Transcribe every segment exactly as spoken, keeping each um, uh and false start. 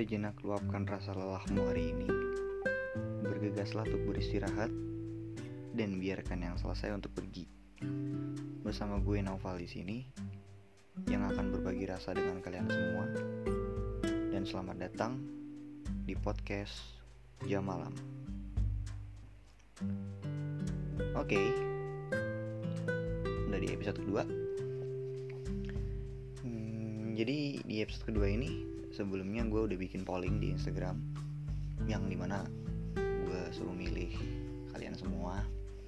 Sejenak luapkan rasa lelahmu hari ini. Bergegaslah untuk beristirahat dan biarkan yang selesai untuk pergi. Bersama gue Naufal di sini yang akan berbagi rasa dengan kalian semua. Dan selamat datang di podcast Jam Malam. Oke, udah di episode kedua. Hmm, jadi di episode kedua ini sebelumnya gue udah bikin polling di Instagram yang dimana gue suruh milih kalian semua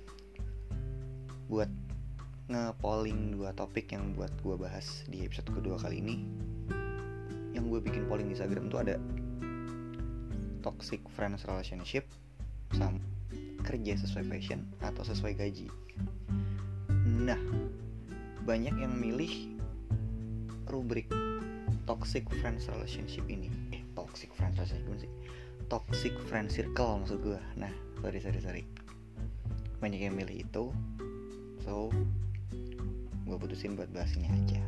buat nge-polling dua topik yang buat gue bahas di episode kedua kali ini. Yang gue bikin polling di Instagram tuh ada toxic friends relationship sama kerja sesuai passion atau sesuai gaji. Nah, banyak yang milih rubrik toxic friends relationship ini. Eh, toxic friends relationship sih. Toxic friend circle maksud gue. Nah, sorry sorry sorry. Banyak yang milih itu. So, gue putusin buat bahas ini aja.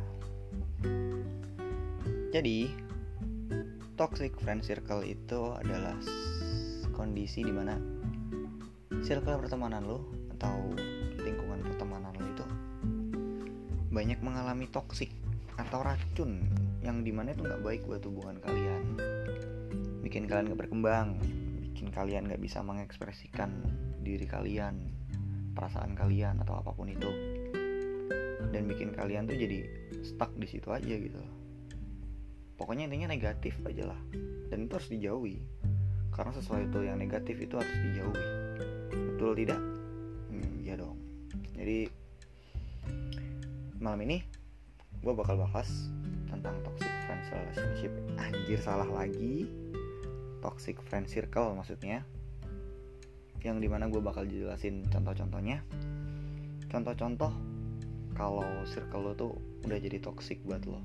Jadi, toxic friend circle itu adalah kondisi dimana circle pertemanan lo atau lingkungan pertemanan lo itu banyak mengalami toxic atau racun yang dimana itu nggak baik buat hubungan kalian, bikin kalian nggak berkembang, bikin kalian nggak bisa mengekspresikan diri kalian, perasaan kalian atau apapun itu, dan bikin kalian tuh jadi stuck di situ aja gitu. Pokoknya intinya negatif aja lah, dan itu harus dijauhi karena sesuatu yang negatif itu harus dijauhi. Betul tidak? Hmm, ya dong. Jadi malam ini gue bakal bahas tentang toxic friends relationship. Anjir, salah lagi. Toxic friend circle maksudnya. Yang dimana gue bakal jelasin contoh-contohnya. Contoh-contoh kalau circle lo tuh udah jadi toxic buat lo.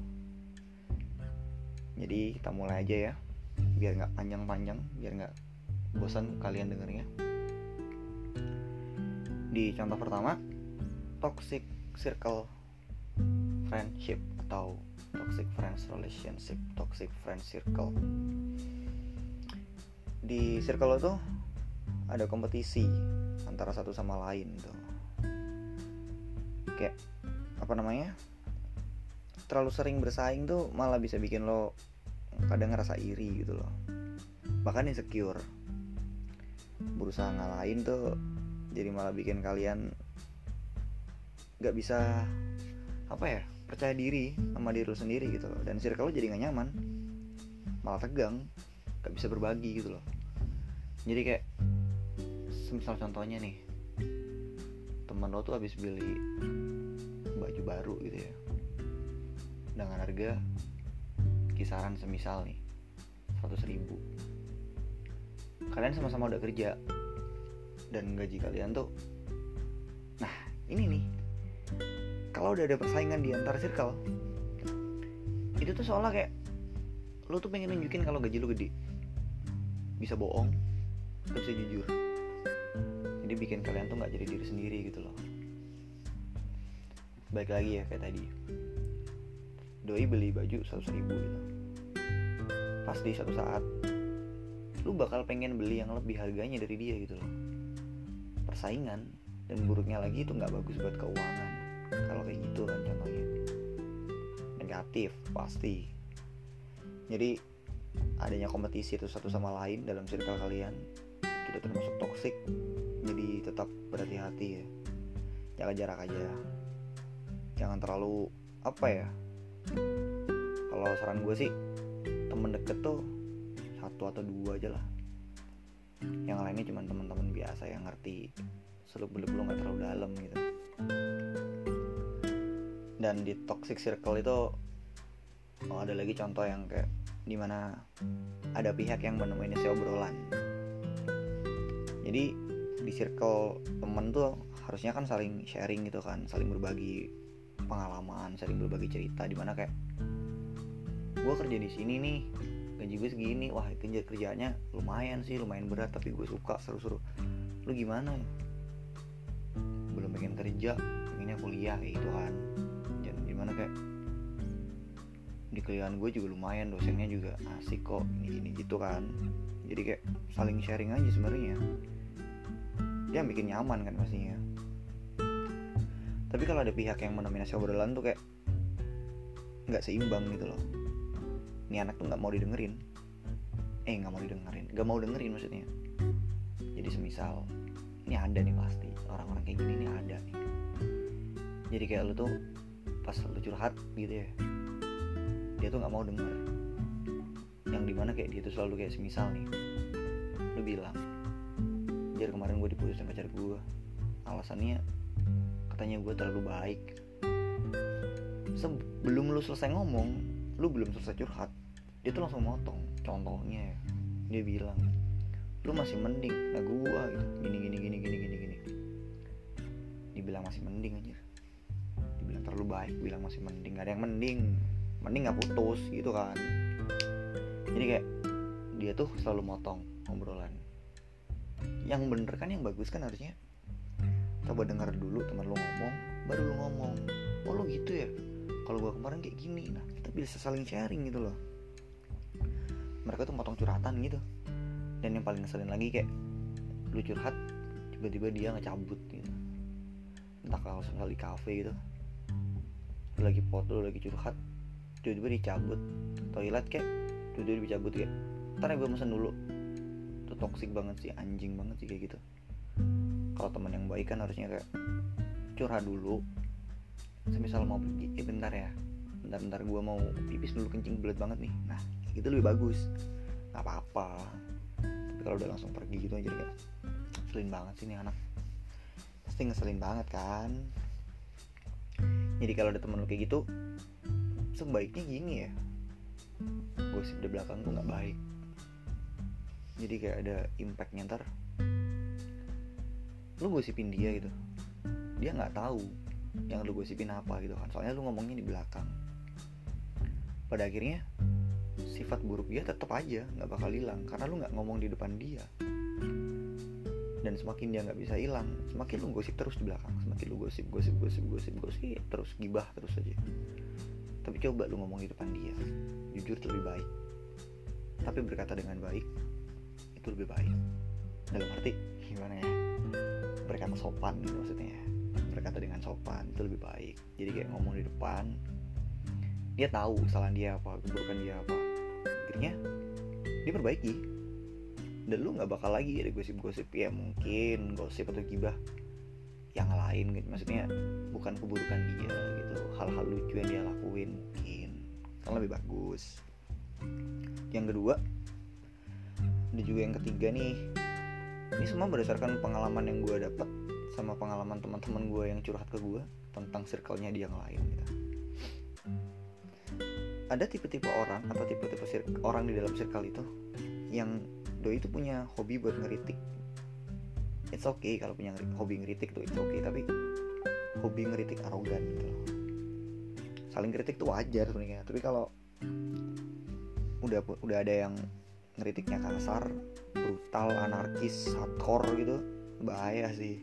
Jadi kita mulai aja ya, biar gak panjang-panjang, biar gak bosan kalian dengernya. Di contoh pertama, toxic circle friendship atau toxic friends relationship, toxic friend circle. Di circle itu ada kompetisi antara satu sama lain tuh. Kayak apa namanya? Terlalu sering bersaing tuh malah bisa bikin lo kadang ngerasa iri gitu loh. Bahkan insecure. Berusaha ngalahin tuh jadi malah bikin kalian gak bisa apa ya, percaya diri sama diri lo sendiri gitu loh. Dan circle lo jadi gak nyaman, malah tegang, gak bisa berbagi gitu loh. Jadi kayak semisal contohnya nih, teman lo tuh habis beli baju baru gitu ya, dengan harga kisaran semisal nih seratus ribu. Kalian sama-sama udah kerja dan gaji kalian tuh, nah ini nih, kalau udah ada persaingan di antara circle itu tuh seolah kayak lo tuh pengen nunjukin kalau gaji lo gede, bisa bohong, gak bisa jujur. Jadi bikin kalian tuh gak jadi diri sendiri gitu loh. Baik lagi ya kayak tadi, doi beli baju seratus ribu gitu. Pas di satu saat lu bakal pengen beli yang lebih harganya dari dia gitu loh. Persaingan, dan buruknya lagi itu gak bagus buat keuangan. Kalau kayak gitu kan contohnya, negatif pasti. Jadi adanya kompetisi itu satu sama lain dalam circle kalian itu udah termasuk toxic. Jadi tetap berhati-hati ya, jaga jarak aja, jangan terlalu apa ya. Kalau saran gue sih, temen deket tuh satu atau dua aja lah. Yang lainnya cuma teman-teman biasa yang ngerti seluk-beluk lo nggak terlalu dalam gitu. Dan di toxic circle itu oh, ada lagi contoh yang kayak dimana ada pihak yang menemuin isi obrolan. Jadi di circle temen tuh harusnya kan saling sharing gitu kan, saling berbagi pengalaman, saling berbagi cerita. Dimana kayak gue kerja di sini nih, gaji gue segini, wah kerja kerjanya lumayan sih, lumayan berat tapi gue suka, seru-seru. Lu gimana? Belum pengen kerja, pengennya kuliah kayak gitu kan. Dan gimana kayak di kuliahan gue juga lumayan, dosennya juga asik kok, gini-gini gitu kan. Jadi kayak saling sharing aja sebenarnya. Dia bikin nyaman kan pastinya. Tapi kalau ada pihak yang mendominasi obrolan tuh kayak nggak seimbang gitu loh. Ini anak tuh nggak mau didengerin. Eh nggak mau didengerin, nggak mau dengerin maksudnya. Jadi semisal ini ada nih pasti orang-orang kayak gini nih ada nih. Jadi kayak lu tuh pas lu curhat gitu ya, dia tuh nggak mau denger. Yang dimana kayak dia tuh selalu kayak semisal nih, lu bilang, "Jar, kemarin gue diputus sama pacar gue. Alasannya katanya gue terlalu baik." Sebelum lu selesai ngomong, lu belum selesai curhat, dia tuh langsung motong. Contohnya ya, dia bilang, "Lu masih mending, nah gue gitu, gini gini gini gini gini gini." Dibilang masih mending aja, dibilang terlalu baik, bilang masih mending. Gak ada yang mending, mending gak putus gitu kan. Jadi kayak dia tuh selalu motong obrolan. Yang bener kan, yang bagus kan harusnya coba denger dulu teman lu ngomong, baru lu ngomong. Oh lu gitu ya, kalau gue kemarin kayak gini. Nah kita bisa saling sharing gitu loh. Mereka tuh motong curhatan gitu. Dan yang paling ngeselin lagi kayak lu curhat, tiba-tiba dia ngecabut gitu. Entah kalau sekali di kafe gitu, lu lagi foto, lu lagi curhat, tiba-tiba dicabut. Toilet kayak tiba-tiba dicabut kayak, "Ntar ya gue mesen dulu." Itu toksik banget sih, anjing banget sih kayak gitu. Kalau teman yang baik kan harusnya kayak curhat dulu. Semisal mau pergi, eh bentar ya, bentar-bentar gue mau pipis dulu, kencing belet banget nih. Nah itu lebih bagus, gak apa-apa. Tapi kalau udah langsung pergi gitu aja kayak ngeselin banget sih nih anak. Pasti ngeselin banget kan. Jadi kalau ada temen lu kayak gitu, sebaiknya gini ya, gosip di belakang tuh gak baik. Jadi kayak ada impactnya, ntar lu gosipin dia gitu, dia gak tahu yang lu gosipin apa gitu kan. Soalnya lu ngomongnya di belakang. Pada akhirnya sifat buruk dia tetap aja gak bakal hilang, karena lu gak ngomong di depan dia. Dan semakin dia gak bisa hilang, semakin lu gosip terus di belakang. Semakin lu gosip, gosip, gosip, gosip, gosip terus, gibah terus aja. Tapi coba lu ngomong di depan dia, jujur itu lebih baik. Tapi berkata dengan baik itu lebih baik. Dalam arti gimana ya, berkata sopan gitu maksudnya. Berkata dengan sopan itu lebih baik. Jadi kayak ngomong di depan, dia tahu kesalahan dia apa, keburukan dia apa, akhirnya dia perbaiki. Dan lu gak bakal lagi ada gosip-gosip, ya mungkin gosip atau gibah yang lain gitu. Maksudnya bukan keburukan dia gitu, hal-hal lucu yang dia lakuin mungkin, kan lebih bagus. Yang kedua, ada juga yang ketiga nih. Ini semua berdasarkan pengalaman yang gue dapat sama pengalaman teman-teman gue yang curhat ke gue tentang circle-nya dia yang lain gitu. Ada tipe-tipe orang atau tipe-tipe sir- orang di dalam circle itu yang doi itu punya hobi buat ngeritik. It's okay kalau punya hobi ngeritik tuh, it's okay. Tapi hobi ngeritik arogan gitu loh. Saling kritik tuh wajar sebenarnya. Tapi kalau udah udah ada yang ngeritiknya kasar, brutal, anarkis, hardcore gitu, bahaya sih.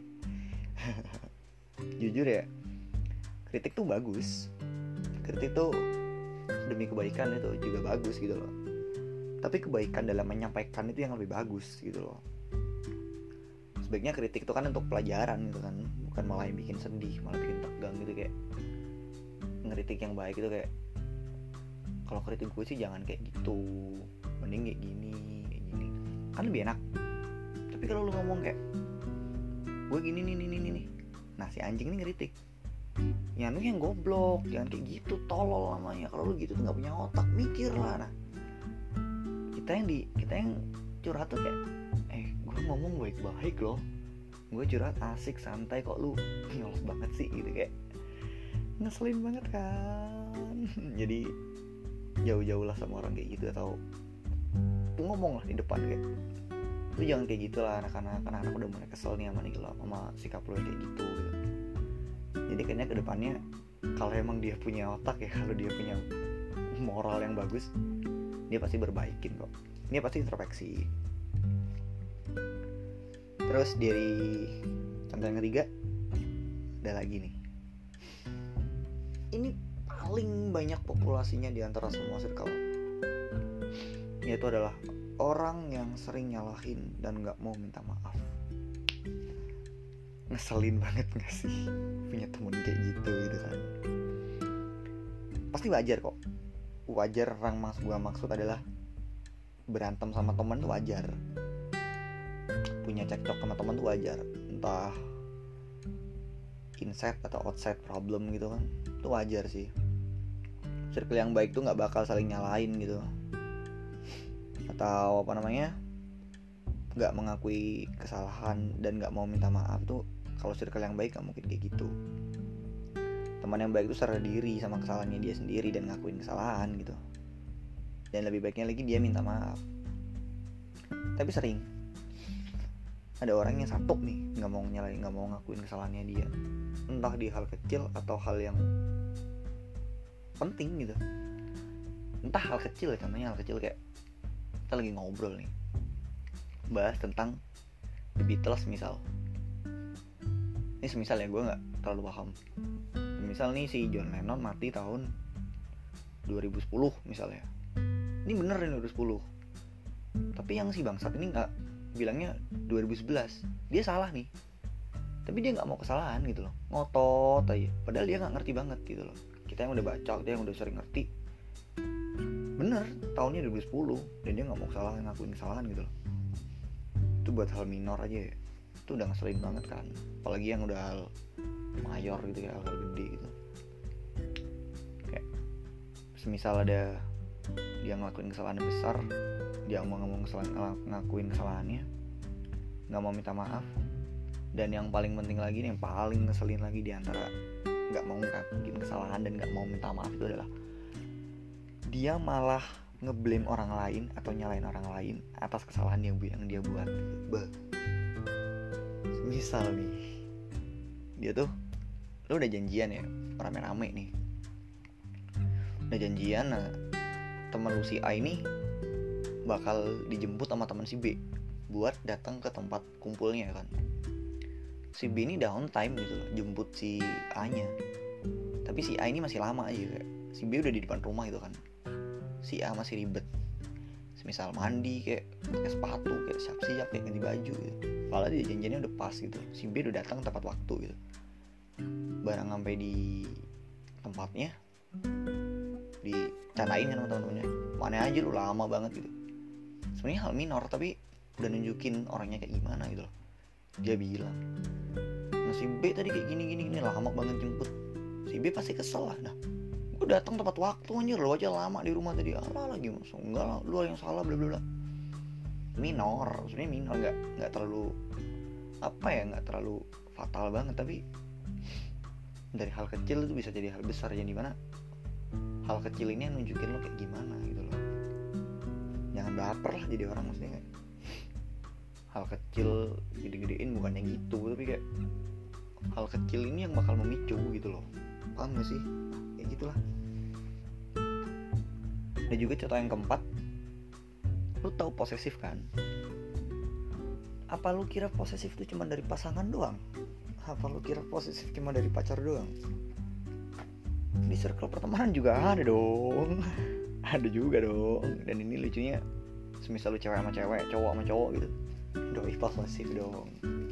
Jujur ya, kritik tuh bagus. Kritik tuh demi kebaikan itu juga bagus gitu loh. Tapi kebaikan dalam menyampaikan itu yang lebih bagus gitu loh. Sebaiknya kritik itu kan untuk pelajaran gitu kan, bukan malah yang bikin sedih, malah bikin tegang gitu. Kayak ngeritik yang baik itu kayak, kalau kritik gue sih jangan kayak gitu, mending kayak gini, kayak gini, kan lebih enak. Tapi kalau lu ngomong kayak gue gini nih nih nih nih, nah si anjing ini ngeritik, ya lu yang goblok, jangan kayak gitu, tolol namanya. Kalau lu gitu tuh nggak punya otak, mikir lah. Nah kita yang di kita yang curhat tuh kayak, eh gue ngomong baik-baik loh, gue curhat asik santai, kok lu nyolot banget sih gitu. Kayak ngeselin banget kan. Jadi jauh-jauh lah sama orang kayak gitu. Atau ngomong lah di depan kayak, lu jangan kayak gitu lah, anak-anak anak-anak udah mulai kesel nih sama nih lo, sama sikap lu kayak gitu gitu. Jadi kayaknya kedepannya kalau emang dia punya otak ya, kalau dia punya moral yang bagus, dia pasti berbaikin kok. Dia pasti introspeksi. Terus dari contoh yang ketiga, ada lagi nih. Ini paling banyak populasinya di antara semua circle, yaitu adalah orang yang sering nyalahin dan gak mau minta maaf. Ngeselin banget gak sih punya temen kayak gitu gitu kan. Pasti wajar kok, wajar. Orang mas gua maksud adalah berantem sama temen tuh wajar, punya cekcok sama temen tuh wajar, entah inside atau outside problem gitu kan, itu wajar sih. Circle yang baik tuh nggak bakal saling nyalain gitu, atau apa namanya, nggak mengakui kesalahan dan nggak mau minta maaf tuh. Kalau circle yang baik nggak mungkin kayak gitu. Teman yang baik tuh sadar diri sama kesalahannya dia sendiri dan ngakuin kesalahan gitu, dan lebih baiknya lagi dia minta maaf. Tapi sering ada orang yang santuk nih, nggak mau nyalain, nggak mau ngakuin kesalahannya dia, entah di hal kecil atau hal yang penting gitu. Entah hal kecil ya, contohnya hal kecil kayak kita lagi ngobrol nih, bahas tentang The Beatles misal. Ini semisal ya, gue nggak terlalu paham. Misal nih si John Lennon mati tahun dua ribu sepuluh misalnya. Ini bener nih dua ribu sepuluh. Tapi yang si bangsat ini nggak bilangnya dua ribu sebelas. Dia salah nih, tapi dia nggak mau kesalahan gitu loh, ngotot aja. Padahal dia nggak ngerti banget gitu loh. Kita yang udah baca, dia yang udah sering ngerti, bener tahunnya dua ribu sepuluh, dan dia nggak mau kesalahan, ngakuin kesalahan gitu loh. Itu buat hal minor aja ya, itu udah ngeselin banget kan. Apalagi yang udah hal mayor gitu ya, hal gede gitu. Kayak semisal ada dia ngelakuin kesalahan besar, dia mau ngomong kesalahan, ngakuin kesalahannya, nggak mau minta maaf. Dan yang paling penting lagi nih, yang paling ngeselin lagi di antara nggak mau ngakuin kesalahan dan nggak mau minta maaf itu adalah dia malah ngeblame orang lain atau nyalain orang lain atas kesalahan yang yang dia buat. Bah. Misal nih, dia tuh, lu udah janjian ya, rame-rame nih, udah janjian, nah teman lu si A ini bakal dijemput sama teman si B buat datang ke tempat kumpulnya kan. Si B ini downtime gitu loh, jemput si A nya, tapi si A ini masih lama aja kayak. Si B udah di depan rumah gitu kan, si A masih ribet, misal mandi kayak pakai sepatu, kayak siap-siap, kayak ganti baju gitu. Padahal dia janjiannya udah pas gitu. Si B udah datang tepat waktu gitu. Barang sampai di tempatnya, dicanain kan sama teman-temannya, mana aja lu lama banget gitu. Sebenarnya hal minor tapi udah nunjukin orangnya kayak gimana gitu loh. Dia bilang, nah si B tadi kayak gini gini gini lama banget jemput. Si B pasti kesel lah. Nah, gue datang tepat waktu anjir, lu aja lama di rumah tadi. Alah lagi masuk, enggak lah, lu yang salah bla bla bla. Minor, sebenarnya minor, nggak nggak terlalu apa ya, nggak terlalu fatal banget, tapi dari hal kecil itu bisa jadi hal besar, yang dimana hal kecil ini yang nunjukin lo kayak gimana gitu loh. Jangan baper lah jadi orang, maksudnya kayak hal kecil gede-gedein bukannya gitu, tapi kayak hal kecil ini yang bakal memicu gitu loh. Paham gak sih? Kayak gitulah. Dan juga contoh yang keempat, lu tahu posesif kan? Apa lu kira posesif itu cuma dari pasangan doang? Apa lu kira posesif cuma dari pacar doang? Di circle pertemanan juga ada dong. Ada juga dong. Dan ini lucunya, semisal lu cewek sama cewek, cowok sama cowok gitu, doi posesif dong.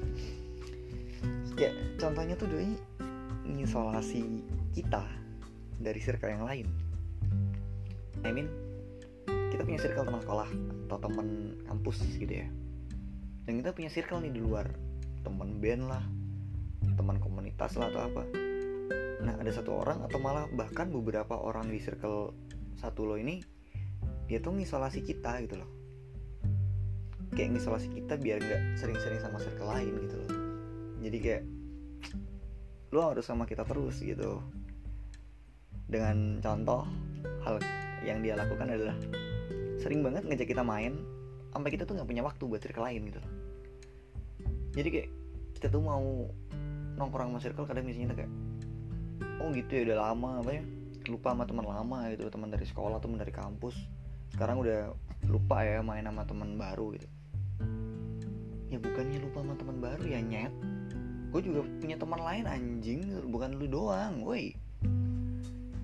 Ya contohnya tuh doi mengisolasi kita dari circle yang lain. I mean, kita punya circle teman sekolah atau teman kampus gitu ya, dan kita punya circle nih di luar, teman band lah, teman komunitas lah atau apa. Nah ada satu orang atau malah bahkan beberapa orang di circle satu lo ini, dia tuh ngisolasi kita gitu loh. Kayak ngisolasi kita biar gak sering-sering sama circle lain gitu loh. Jadi kayak lo harus sama kita terus gitu. Dengan contoh, hal yang dia lakukan adalah sering banget ngajak kita main sampai kita tuh gak punya waktu buat circle lain gitu. Jadi kayak kita tuh mau nongkrong sama circle, kadang misalnya kayak, oh gitu ya, udah lama apa ya, lupa sama teman lama gitu, teman dari sekolah, teman dari kampus, sekarang udah lupa ya main sama teman baru gitu. Ya bukannya lupa sama teman baru ya nyet, gue juga punya teman lain anjing, bukan lu doang, woi.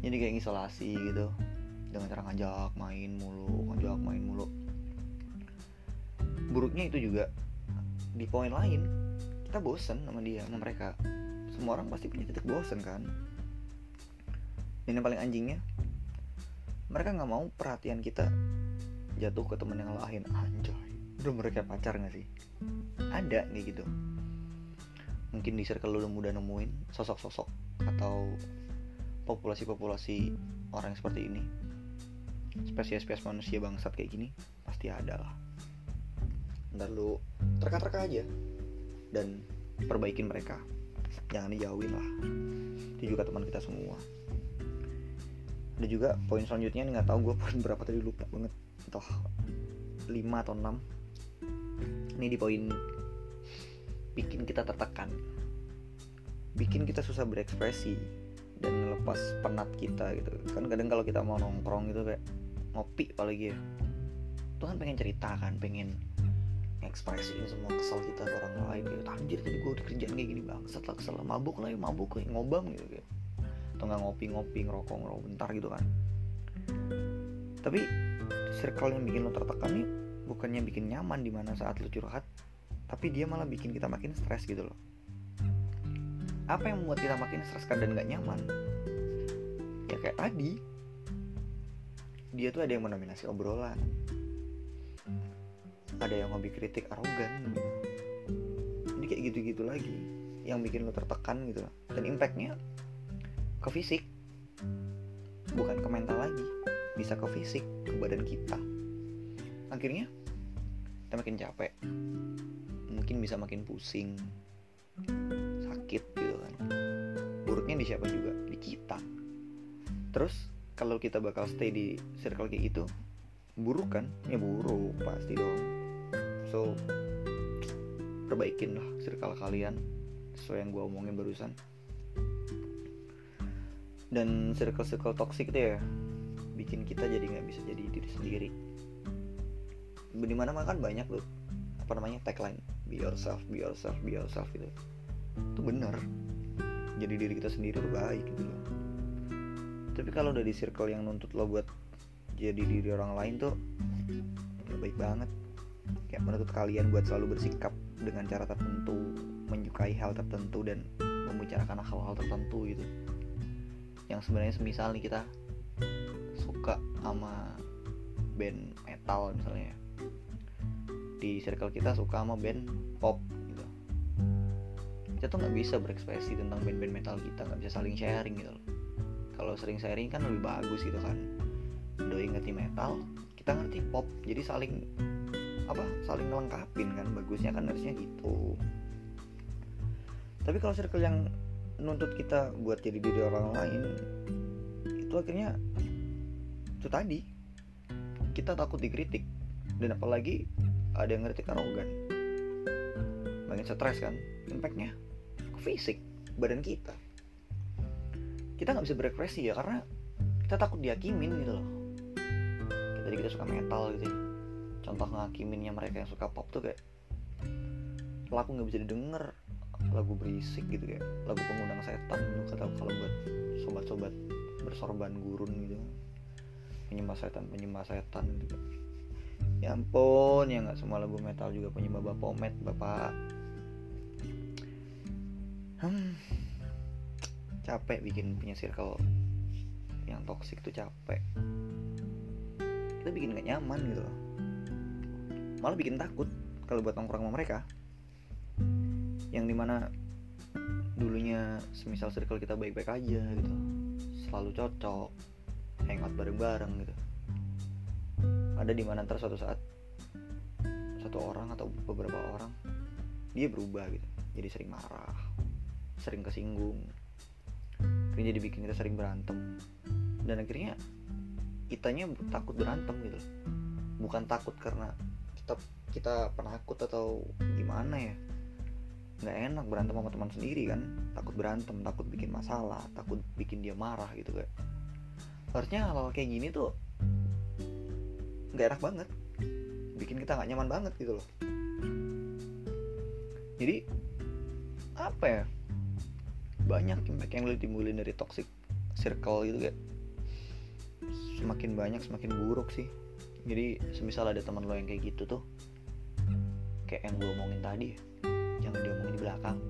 Jadi kayak isolasi gitu, dengan cara ngajak main mulu, ngajak main mulu. Buruknya itu juga di poin lain, kita bosen sama dia, sama mereka. Semua orang pasti punya titik bosen kan. Dan yang paling anjingnya, mereka gak mau perhatian kita jatuh ke temen yang lain. Anjay, udah mereka pacar gak sih? Ada kayak gitu. Mungkin di circle lu udah nemuin sosok-sosok atau populasi-populasi orang yang seperti ini, spesies-spesies manusia bangsat kayak gini, pasti ada lah. Ntar lu terka-terka aja dan perbaikin mereka, jangan dijauhin lah. Itu juga teman kita semua. Ada juga poin selanjutnya, nggak tahu gue poin berapa tadi, lupa banget, entah lima atau enam. Ini di poin bikin kita tertekan, bikin kita susah berekspresi dan ngelepas penat kita gitu. Kan kadang kalau kita mau nongkrong gitu kayak ngopi apalagi ya, tuh kan pengen cerita kan, pengen ekspresiin semua kesel kita ke orang lain gitu. Anjir tadi gue kerjaan kayak gini bangsat lah, kesel, mabuk lah, mabuk kayak ngobam gitu gitu. Atau nggak ngopi-ngopi, ngerokok ngerokok bentar gitu kan. Tapi circle yang bikin lo tertekan nih bukannya bikin nyaman di mana saat lo curhat, tapi dia malah bikin kita makin stres gitu loh. Apa yang membuat kita makin stres dan gak nyaman? Ya kayak tadi, dia tuh ada yang mendominasi obrolan, ada yang hobi kritik arogan gitu. Jadi kayak gitu-gitu lagi yang bikin lo tertekan gitu loh. Dan impactnya ke fisik, bukan ke mental lagi, bisa ke fisik, ke badan kita. Akhirnya kita makin capek, mungkin bisa makin pusing, sakit gitu kan. Buruknya di siapa juga? Di kita. Terus kalau kita bakal stay di circle kayak gitu, buruk kan? Ya buruk pasti dong. So perbaikin lah circle kalian sesuai yang gue omongin barusan. Dan circle-circle toxic itu ya bikin kita jadi gak bisa jadi diri sendiri. Dimana makan banyak loh apa namanya tagline, be yourself, be yourself, be yourself gitu. Itu bener, jadi diri kita sendiri lebih baik gitu loh. Tapi kalau udah di circle yang nuntut lo buat jadi diri orang lain tuh gak baik banget. Kayak menuntut kalian buat selalu bersikap dengan cara tertentu, menyukai hal tertentu dan membicarakan hal-hal tertentu gitu. Yang sebenarnya semisal nih kita suka sama band metal misalnya, di circle kita suka sama band pop gitu, kita tuh nggak bisa berekspresi tentang band-band metal kita, nggak bisa saling sharing gitu loh. Kalau sering sharing kan lebih bagus gitu kan. Doi ngerti metal, kita ngerti pop, jadi saling apa saling melengkapin kan, bagusnya kan harusnya gitu. Tapi kalau circle yang nuntut kita buat jadi diri orang lain, itu akhirnya itu tadi, kita takut dikritik, dan apalagi ada yang ngeritik arogan, makin stres kan. Impactnya ke fisik, badan kita. Kita gak bisa berekspresi ya karena kita takut dihakimin gitu loh. Kayak tadi kita suka metal gitu ya, contoh ngehakiminnya mereka yang suka pop tuh kayak lagu gak bisa didengar, lagu berisik gitu, kayak lagu pengundang setan lu kata kalau buat sobat-sobat bersorban gurun gitu, penyembah setan penyembah setan gitu. Ya ampun, ya nggak semua lagu metal juga punya Bapak Pomet, Bapak. Hmm, capek bikin punya circle yang toksik tuh, capek. Kita bikin nggak nyaman gitu loh. Malah bikin takut kalau buat nongkrong sama mereka. Yang dimana dulunya semisal circle kita baik-baik aja gitu, selalu cocok, hangout bareng-bareng gitu. Ada di mana ntar suatu saat satu orang atau beberapa orang dia berubah gitu, jadi sering marah, sering kesinggung, akhirnya jadi bikin kita sering berantem. Dan akhirnya kitanya takut berantem gitu, bukan takut karena kita kita penakut atau gimana ya, nggak enak berantem sama teman sendiri kan, takut berantem, takut bikin masalah, takut bikin dia marah gitu kayak. Harusnya hal kayak gini tuh nggak enak banget, bikin kita nggak nyaman banget gitu loh. Jadi apa ya, banyak impact yang lo timbulin dari toxic circle gitu kayak semakin banyak semakin buruk sih. Jadi semisal ada teman lo yang kayak gitu tuh, kayak yang gue omongin tadi ya, jangan diomongin di belakang,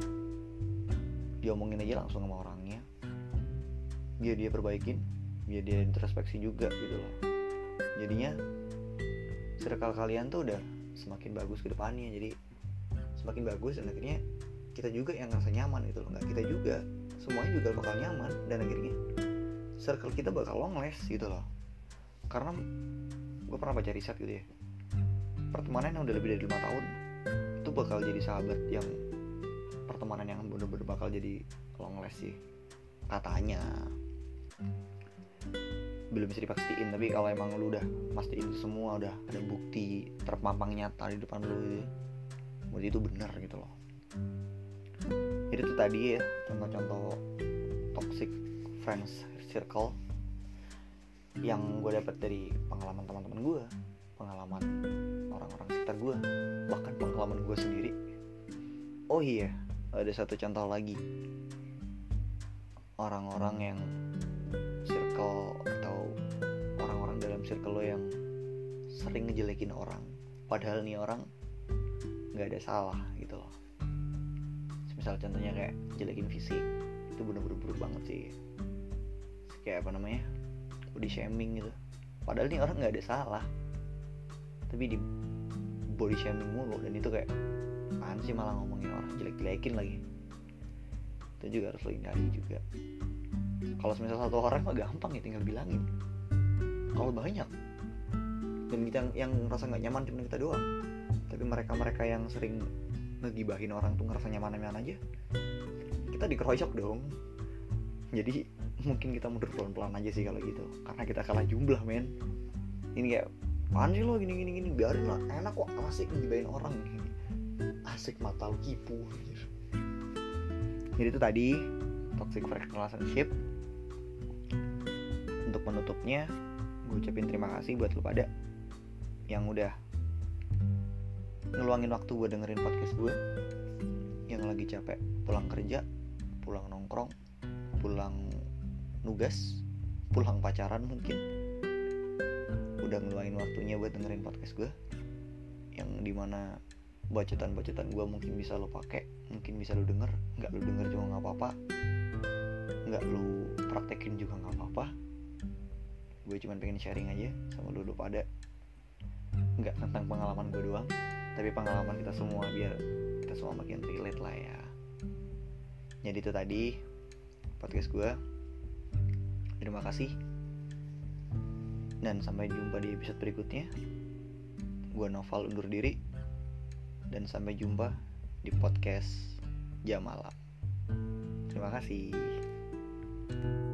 diomongin aja langsung sama orangnya, biar dia perbaikin, biar dia introspeksi juga gitu loh. Jadinya circle kalian tuh udah semakin bagus ke depannya. Jadi semakin bagus dan akhirnya kita juga yang ngerasa nyaman gitu loh. Nggak kita juga, semuanya juga bakal nyaman dan akhirnya circle kita bakal long last gitu loh. Karena gue pernah baca riset gitu ya, pertemanan yang udah lebih dari lima tahun itu bakal jadi sahabat yang pertemanan yang bener-bener bakal jadi long last sih katanya. Belum bisa dipastiin, tapi kalau emang lu udah pastiin itu semua, udah ada bukti terpampang nyata di depan lu gitu, berarti itu benar gitu loh. Jadi itu tadi ya contoh-contoh toxic friends circle yang gue dapat dari pengalaman teman-teman gue, pengalaman orang-orang sekitar gue, bahkan pengalaman gue sendiri. Oh iya, ada satu contoh lagi, orang-orang yang circle atau orang-orang dalam circle lo yang sering ngejelekin orang, padahal nih orang nggak ada salah gitu loh. Misal contohnya kayak jelekin fisik, itu bener-bener buruk banget sih. Kayak apa namanya, body shaming gitu, padahal nih orang nggak ada salah tapi di body shaming mulu. Dan itu kayak apaan sih, malah ngomongin orang jelek-jelekin lagi. Itu juga harus lo hindari juga. Kalau misal satu orang mah gampang ya, tinggal bilangin. Kalau banyak dan kita yang ngerasa nggak nyaman cuma kita doang, tapi mereka-mereka yang sering ngegibahin orang tuh ngerasa nyaman-nyaman aja, kita dikeroyok dong. Jadi mungkin kita mundur pelan-pelan aja sih kalau gitu, karena kita kalah jumlah men. Ini kayak apaan sih lo gini-gini gini, biarin lah, enak kok, asik ngegibahin orang, asik mata lo kipu gitu. Jadi itu tadi toxic relationship. Untuk penutupnya, gue ucapin terima kasih buat lo pada yang udah ngeluangin waktu gue dengerin podcast gue, yang lagi capek pulang kerja, pulang nongkrong, pulang nugas, pulang pacaran mungkin, udah ngeluangin waktunya buat dengerin podcast gue, yang dimana bacotan-bacotan gue mungkin bisa lo pakai, mungkin bisa lo denger, nggak lo denger juga nggak apa-apa, nggak lo praktekin juga nggak apa-apa. Gue cuma pengen sharing aja sama lo pada, nggak tentang pengalaman gue doang, tapi pengalaman kita semua, biar kita semua makin relate lah ya. Jadi itu tadi podcast gue. Terima kasih, dan sampai jumpa di episode berikutnya. Gue Noval undur diri, dan sampai jumpa di podcast Jam Malam. Terima kasih.